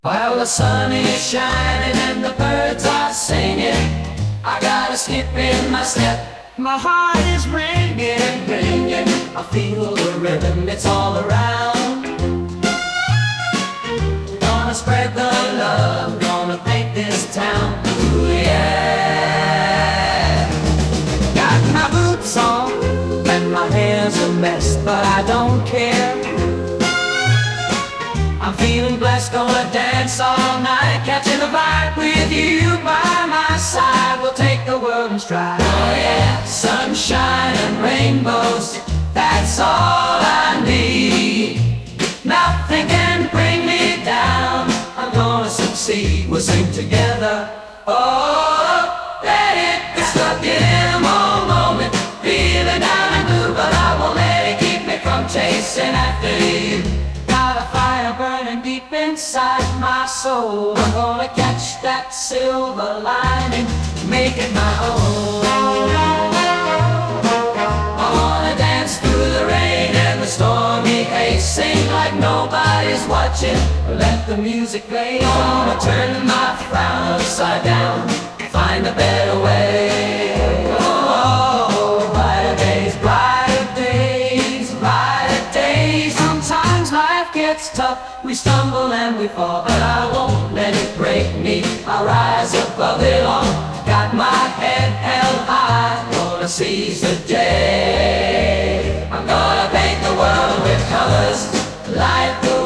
While the sun is shining and the birds are singing, I got a skip in my step. My heart is ringing, ringing. I feel the rhythm, it's all around. Gonna spread the love, gonna paint this town. Ooh, yeah. Got my boots on and my hair's a mess, but I don't care. I'm feeling blessed, gonna dance all night, catching a vibe with you by my side. We'll take the world in stride. Oh yeah, sunshine and rainbows, that's all I need. Nothing can bring me down, I'm gonna succeed. We'll sing together. Oh, let it be stuck in a moment, feeling down and blue, but I won't let it keep me from chasing after you. Got a fire burning deep inside my soul. I'm gonna catch that silver lining, make it my own. I wanna dance through the rain and the stormy haze, sing like nobody's watching, let the music play. I wanna turn my frown upside down, find a better way. Oh, brighter days, brighter days, brighter days. Sometimes life gets tough, we stumble and we fall, but I won't let it break me. I'll rise above it all, got my head held high, gonna seize the day. I'm gonna paint the world with colors, light the